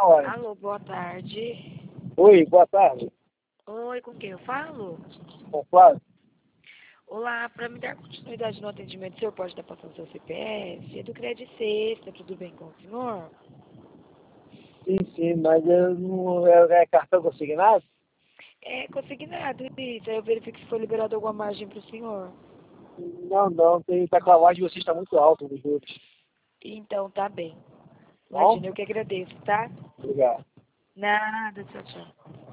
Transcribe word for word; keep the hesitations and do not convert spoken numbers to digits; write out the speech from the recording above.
na hora. Alô, boa tarde. Oi, boa tarde. Oi, com quem eu falo? Com Flávio? Olá, para me dar continuidade no atendimento, o senhor pode estar passando seu C P F? É do Crédito Sexta, tudo bem com o senhor? Sim, sim, mas eu não é, é cartão consignado? É consignado isso, aí eu verifico se foi liberado alguma margem para o senhor. Não, não, tem, tá com a voz de vocês está muito alta nos juros. Então, tá bem. Bom? Imagina, eu que agradeço, tá? Obrigado. Nada, tchau, tchau.